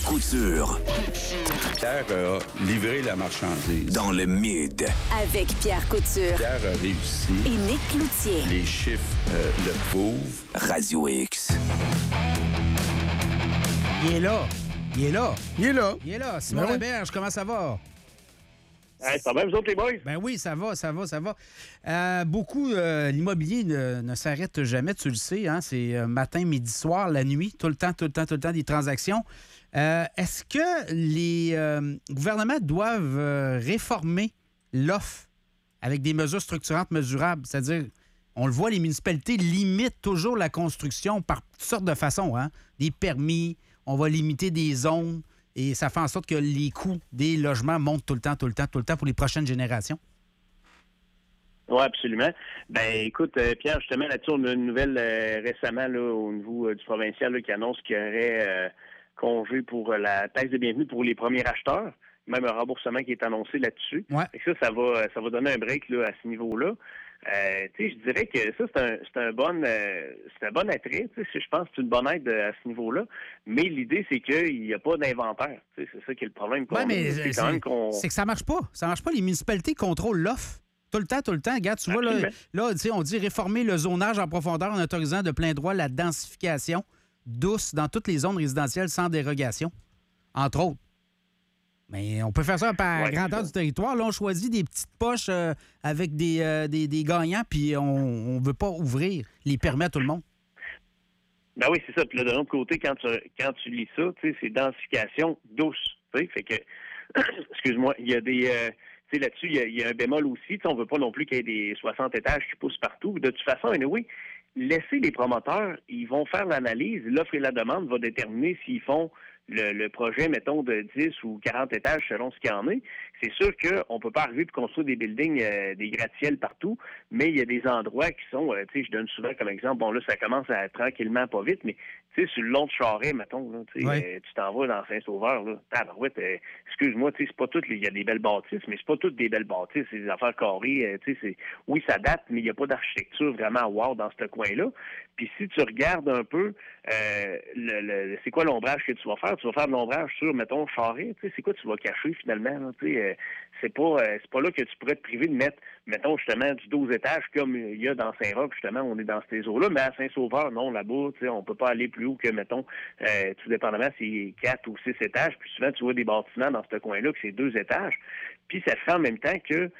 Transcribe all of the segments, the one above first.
Couture. Pierre a livré la marchandise. Dans le Mid. Avec Pierre Couture. Pierre a réussi. Et Nick Cloutier. Les chiffres le prouvent. Radio X. Il est là. Il est là. Il est là. Il est là. Simon Ben oui. Laberge, comment ça va? Hey, ça va, vous autres, les boys? Ben oui, ça va. Beaucoup, l'immobilier ne s'arrête jamais, tu le sais. Hein? C'est matin, midi, soir, la nuit, tout le temps, des transactions. Est-ce que les gouvernements doivent réformer l'offre avec des mesures structurantes mesurables? C'est-à-dire, on le voit, les municipalités limitent toujours la construction par toutes sortes de façons. Hein? Des permis, on va limiter des zones. Et ça fait en sorte que les coûts des logements montent tout le temps pour les prochaines générations. Oui, absolument. Ben, écoute, Pierre, justement, là-dessus, on a une nouvelle récemment là, au niveau du provincial là, qui annonce qu'il y aurait congé pour la taxe de bienvenue pour les premiers acheteurs. Même un remboursement qui est annoncé là-dessus. Ouais. Et ça va donner un break là, à ce niveau-là. Je dirais que ça, c'est un bon attrait. Je pense que c'est une bonne aide à ce niveau-là. Mais l'idée, c'est qu'il n'y a pas d'inventaire. C'est ça qui est le problème. Oui, mais c'est que ça marche pas. Ça marche pas. Les municipalités contrôlent l'offre. Tout le temps. Regarde, tu vois, là on dit réformer le zonage en profondeur en autorisant de plein droit la densification douce dans toutes les zones résidentielles sans dérogation, entre autres. Mais on peut faire ça par grandeur du territoire. Là, on choisit des petites poches avec des gagnants, puis on ne veut pas ouvrir les permis à tout le monde. Ben oui, c'est ça. Puis là, de l'autre côté, quand tu lis ça, c'est densification douce. Fait que, excuse-moi, il y a des... là-dessus, il y a un bémol aussi. On ne veut pas non plus qu'il y ait des 60 étages qui poussent partout. De toute façon, anyway, laissez les promoteurs, ils vont faire l'analyse. L'offre et la demande va déterminer s'ils font le projet, mettons, de 10 ou 40 étages selon ce qu'il y en est. C'est sûr qu'on ne peut pas arriver et construire des buildings, des gratte-ciels partout, mais il y a des endroits qui sont, je donne souvent comme exemple, bon là, ça commence à tranquillement, pas vite, mais sur le long de Charest, mettons, là, tu t'en vas dans Saint-Sauveur, là, excuse-moi, c'est pas toutes, il y a des belles bâtisses, mais c'est pas toutes des belles bâtisses, c'est des affaires carrées, oui, ça date, mais il n'y a pas d'architecture vraiment wow dans ce coin-là. Puis si tu regardes un peu, c'est quoi l'ombrage que tu vas faire? Tu vas faire de l'ombrage sur, mettons, Charest, c'est quoi tu vas cacher finalement, là, c'est pas là que tu pourrais te priver de mettre, mettons, justement, du 12 étages comme il y a dans Saint-Roch, justement, on est dans ces eaux-là, mais à Saint-Sauveur, non, là-bas, on peut pas aller plus haut que, mettons, tout dépendamment, c'est 4 ou 6 étages, puis souvent, tu vois des bâtiments dans ce coin-là que c'est 2 étages, puis ça fait en même temps que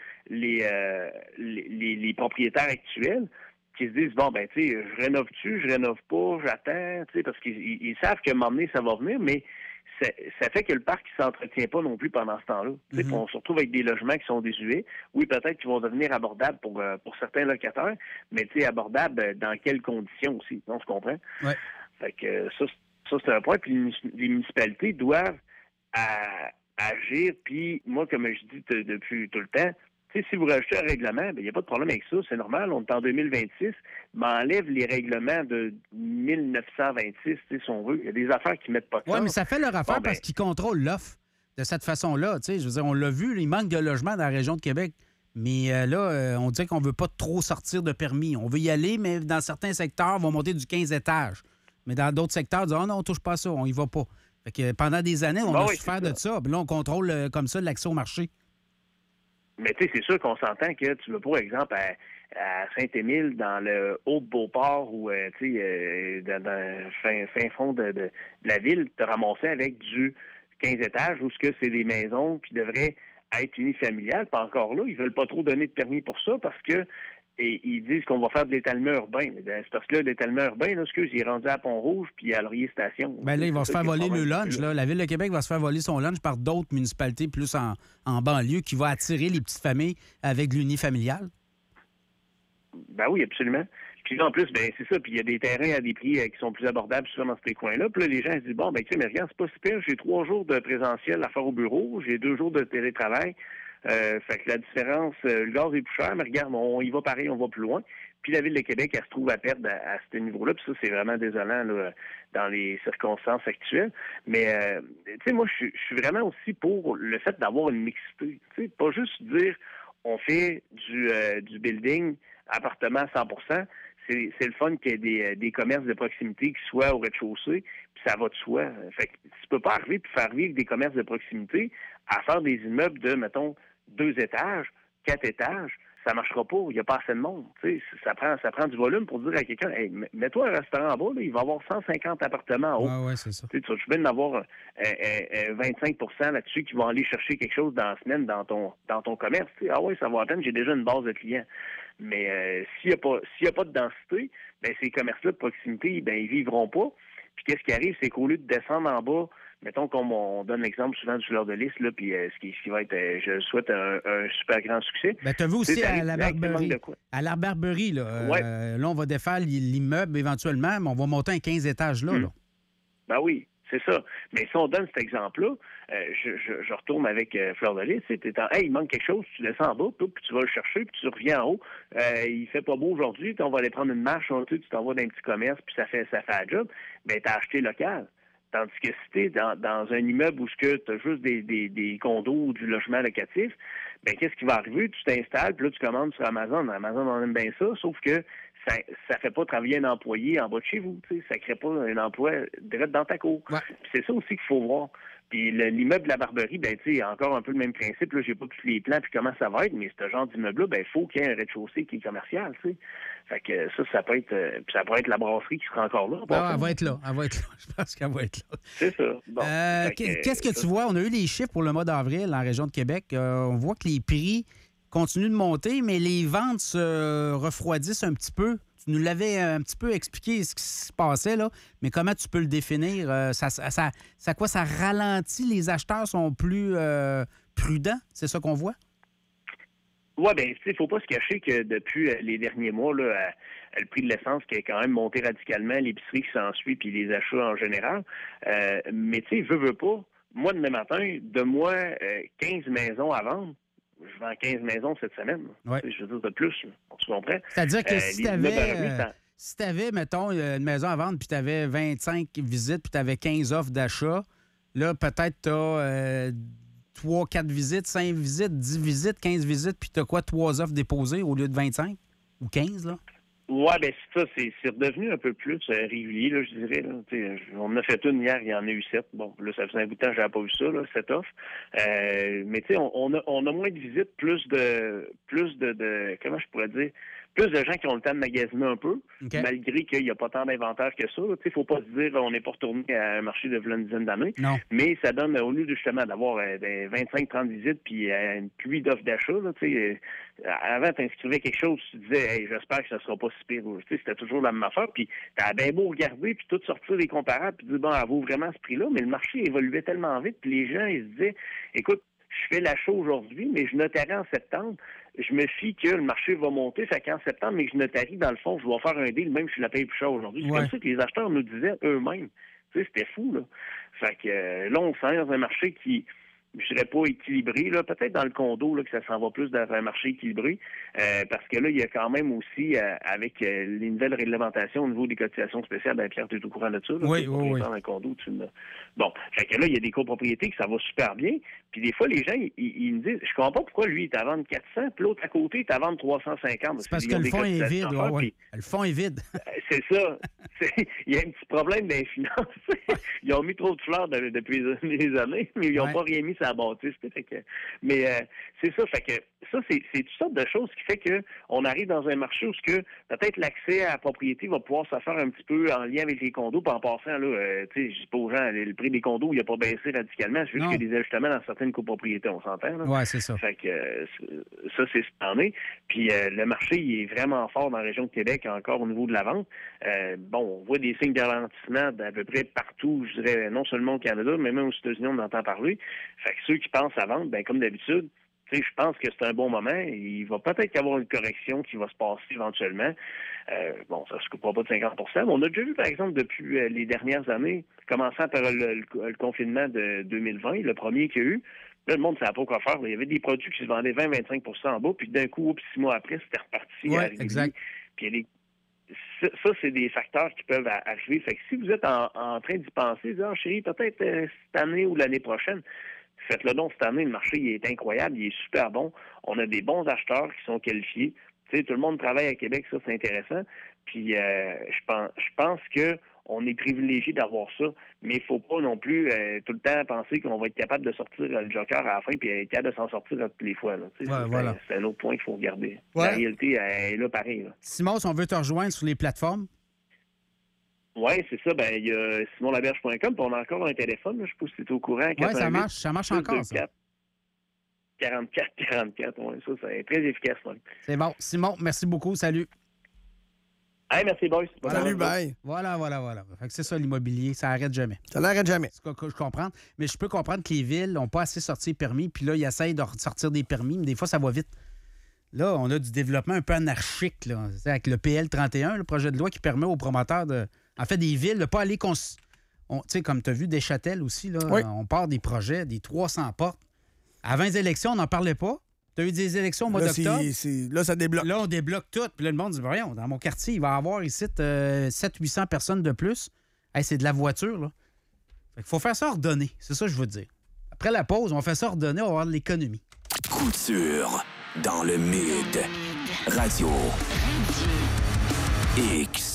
les propriétaires actuels qui se disent, bon, ben, je rénove-tu, je rénove pas, j'attends, parce qu'ils savent qu'à un moment donné, ça va venir, mais ça fait que le parc ne s'entretient pas non plus pendant ce temps-là. Mm-hmm. On se retrouve avec des logements qui sont désuets. Oui, peut-être qu'ils vont devenir abordables pour certains locataires, mais abordables dans quelles conditions aussi, on se comprend? Ouais. Fait que ça c'est un point. Puis les municipalités doivent agir. Puis moi, comme je dis depuis tout le temps, si vous rajoutez un règlement, il n'y a pas de problème avec ça, c'est normal, on est en 2026, mais enlève les règlements de 1926, si on veut. Il y a des affaires qui ne mettent pas de sens. Oui, mais ça fait leur affaire parce qu'ils contrôlent l'offre de cette façon-là. Je veux dire, on l'a vu, il manque de logements dans la région de Québec. Mais on dirait qu'on ne veut pas trop sortir de permis. On veut y aller, mais dans certains secteurs, on va monter du 15 étages. Mais dans d'autres secteurs, on dit « Ah non, on ne touche pas à ça, on y va pas ». Fait que pendant des années, on a souffert de ça. Puis là, on contrôle comme ça l'accès au marché. Mais c'est sûr qu'on s'entend que tu veux pas, par exemple, à Saint-Émile, dans le Haut-Beauport ou dans le fin fond de la ville, te ramasser avec du 15 étages où c'est des maisons qui devraient être unifamiliales. Puis encore là, ils veulent pas trop donner de permis pour ça parce que ils disent qu'on va faire de l'étalement urbain. Mais c'est parce que là, l'étalement urbain, là, il est rendu à Pont-Rouge puis à Laurier-Station. Ben là, il va se faire voler le lunch. Là. La Ville de Québec va se faire voler son lunch par d'autres municipalités plus en banlieue qui va attirer les petites familles avec l'unifamilial. Ben oui, absolument. Puis là, en plus, c'est ça. Puis il y a des terrains à des prix qui sont plus abordables souvent dans ces coins-là. Puis là, les gens se disent, bon, mais regarde, c'est pas super. J'ai 3 jours de présentiel à faire au bureau. J'ai 2 jours de télétravail. Fait que la différence, le gaz est plus cher, mais regarde, on y va pareil, on va plus loin. Puis la Ville de Québec, elle se trouve à perdre à ce niveau-là. Puis ça, c'est vraiment désolant là, dans les circonstances actuelles. Mais, moi, je suis vraiment aussi pour le fait d'avoir une mixité. Pas juste dire, on fait du building appartement à 100%. c'est le fun qu'il y ait des commerces de proximité qui soient au rez-de-chaussée, puis ça va de soi. Fait que tu peux pas arriver puis faire vivre des commerces de proximité à faire des immeubles de, mettons, 2 étages, 4 étages. Ça marchera pas, il n'y a pas assez de monde. Tu sais, ça prend du volume pour dire à quelqu'un, hey, mets-toi un restaurant en bas, là, il va y avoir 150 appartements en haut. Ouais, c'est ça. Tu sais, tu vas bien en avoir 25 là-dessus qui vont aller chercher quelque chose dans la semaine dans ton commerce. Tu sais, ah oui, ça va à peine, j'ai déjà une base de clients. Mais s'il n'y a pas de densité, ben ces commerces-là de proximité, ben ils vivront pas. Puis qu'est-ce qui arrive, c'est qu'au lieu de descendre en bas, mettons comme on donne l'exemple souvent du fleur de lys, là, puis ce qui va être, je souhaite un super grand succès. Ben, tu as vu aussi à la Barberie. À la Barberie, là, ouais. Là, on va défaire l'immeuble éventuellement, mais on va monter un 15 étages là. Là. Ben oui. C'est ça. Mais si on donne cet exemple-là, je retourne avec Fleur de Lys, tu es hey, il manque quelque chose, tu descends en bas, puis tu vas le chercher, puis tu reviens en haut. Il fait pas beau aujourd'hui, on va aller prendre une marche, tu t'en vas dans un petit commerce, puis ça fait la job. Ben, tu as acheté local. Tandis que si tu es dans un immeuble où tu as juste des condos ou du logement locatif, ben qu'est-ce qui va arriver? Tu t'installes, puis là, tu commandes sur Amazon. Amazon en aime bien ça, sauf que ça fait pas travailler un employé en bas de chez vous. T'sais. Ça crée pas un emploi direct dans ta cour. Ouais. Puis c'est ça aussi qu'il faut voir. Puis l'immeuble de la Barberie, ben tu sais, encore un peu le même principe. Là, j'ai pas tous les plans puis comment ça va être, mais ce genre d'immeuble-là, ben il faut qu'il y ait un rez-de-chaussée qui est commercial, tu sais. Fait que ça peut être la brasserie qui sera encore là. Ah, elle va être là. Je pense qu'elle va être là. C'est ça. Bon, qu'est-ce que tu vois? On a eu les chiffres pour le mois d'avril en région de Québec. On voit que les prix continuent de monter, mais les ventes se refroidissent un petit peu. Tu nous l'avais un petit peu expliqué ce qui se passait, là, mais comment tu peux le définir? Ça ralentit? Les acheteurs sont plus prudents? C'est ça qu'on voit? Oui, bien, il ne faut pas se cacher que depuis les derniers mois, là, le prix de l'essence qui a quand même monté radicalement, l'épicerie qui s'ensuit, puis les achats en général. Mais tu sais, veux pas, moi, demain matin, de moi 15 maisons à vendre. Je vends 15 maisons cette semaine. Ouais. Je veux dire de plus, tu comprends? C'est-à-dire que si tu avais, mettons, une maison à vendre, puis tu avais 25 visites, puis tu avais 15 offres d'achat, là, peut-être tu as 3, 4 visites, 5 visites, 10 visites, 15 visites, puis tu as quoi, 3 offres déposées au lieu de 25 ou 15, là? Oui, bien, c'est ça. C'est redevenu un peu plus régulier, là, je dirais. Là. On en a fait une hier, il y en a eu 7. Bon, là, ça faisait un bout de temps que je n'avais pas vu ça, là, 7 offres. Mais tu sais, on a moins de visites, plus de comment je pourrais dire, plus de gens qui ont le temps de magasiner un peu, Okay. malgré qu'il n'y a pas tant d'inventaire que ça. Il ne faut pas se dire on n'est pas retourné à un marché de une dizaine d'années. Non. Mais ça donne, au lieu justement d'avoir 25-30 visites puis une pluie d'offres d'achat, avant, tu inscrivais quelque chose, tu disais hey, j'espère que ça ne sera pas si pire. C'était toujours la même affaire. Puis tu as bien beau regarder puis tout sortir des comparables puis dire bon, elle vaut vraiment ce prix-là, mais le marché évoluait tellement vite puis les gens, ils se disaient écoute, je fais l'achat aujourd'hui, mais je notarie en septembre. Je me fie que le marché va monter, fait qu'en septembre, mais je notarie, dans le fond, je vais faire un deal, même si je la paye plus cher aujourd'hui. C'est comme ça que les acheteurs nous disaient eux-mêmes. Tu sais, c'était fou, là. Fait que là, on s'en est dans un marché qui, je dirais pas équilibré, là, peut-être dans le condo, là, que ça s'en va plus dans un marché équilibré, parce que là, il y a quand même aussi, avec les nouvelles réglementations au niveau des cotisations spéciales, ben Pierre, tu es au courant de ça, là, oui. Dans un condo, bon, fait que là, il y a des copropriétés que ça va super bien, puis des fois, les gens, ils me disent, je comprends pas pourquoi lui, il est à vendre 400, puis l'autre à côté, il est à vendre 350. C'est parce que le fond est vide, oui. Le fond est vide. C'est ça. Il y a un petit problème dans les finances. Ils ont mis trop de fleurs depuis des années, mais ils n'ont pas rien mis sur la bâtisse. Mais c'est ça. Fait que ça, c'est toutes sortes de choses qui fait que on arrive dans un marché où peut-être l'accès à la propriété va pouvoir se faire un petit peu en lien avec les condos. Puis en passant, là, je dis pas aux gens, le prix des condos, il n'a pas baissé radicalement. C'est juste qu'il y a des ajustements dans certaines copropriétés, on s'entend. Oui, c'est ça. Fait que ça, c'est ce qu'il en est. Puis le marché, il est vraiment fort dans la région de Québec, encore au niveau de la vente. On voit des signes de ralentissement d'à peu près partout, je dirais, non seulement au Canada, mais même aux États-Unis, on entend parler. Fait que ceux qui pensent à vendre, ben comme d'habitude, je pense que c'est un bon moment. Il va peut-être y avoir une correction qui va se passer éventuellement. Ça ne se coupera pas de 50 %. Mais on a déjà vu, par exemple, depuis les dernières années, commençant par le confinement de 2020, le premier qu'il y a eu, là, le monde ne savait pas quoi faire. Il y avait des produits qui se vendaient 20-25 % en bas, puis d'un coup, 6 mois après, c'était reparti. Oui, exact. Puis ça, c'est des facteurs qui peuvent arriver. Fait que si vous êtes en train d'y penser, chérie, peut-être cette année ou l'année prochaine, faites-le donc cette année. Le marché il est incroyable, il est super bon. On a des bons acheteurs qui sont qualifiés. Tu sais, tout le monde travaille à Québec, ça, c'est intéressant. Puis je pense que on est privilégié d'avoir ça, mais il faut pas non plus tout le temps penser qu'on va être capable de sortir le joker à la fin puis être capable de s'en sortir toutes les fois. Là. Voilà. C'est un autre point qu'il faut regarder. Ouais. La réalité elle est là pareil. Là. Simon, si on veut te rejoindre sur les plateformes, Oui, c'est ça. Ben, il y a simonlaberge.com, puis on a encore un téléphone. Là, je sais pas si tu es au courant. oui, ça marche encore, ça. 44, oui, ça, c'est très efficace. Là. C'est bon. Simon, merci beaucoup. Salut. Hey, merci, boys. Salut, bye. Voilà. Fait que c'est ça, l'immobilier. Ça n'arrête jamais. Ça n'arrête jamais. C'est ce que je comprends. Mais je peux comprendre que les villes n'ont pas assez sorti les permis, puis là, ils essayent de sortir des permis, mais des fois, ça va vite. Là, on a du développement un peu anarchique, là. C'est avec le PL 31, le projet de loi qui permet aux promoteurs en fait, des villes de ne pas aller... Tu sais, comme tu as vu, Deschâtel aussi, là, oui. On part des projets, des 300 portes. Avant les élections, on n'en parlait pas. Tu as eu des élections au mois d'octobre. Là, ça débloque. Là, on débloque tout. Puis là, le monde dit, voyons, dans mon quartier, il va y avoir ici 700-800 personnes de plus. Hey, c'est de la voiture, là. Fait qu'il faut faire ça ordonné. C'est ça que je veux dire. Après la pause, on fait ça ordonné, on va avoir de l'économie. Couture dans le Mid. Radio X.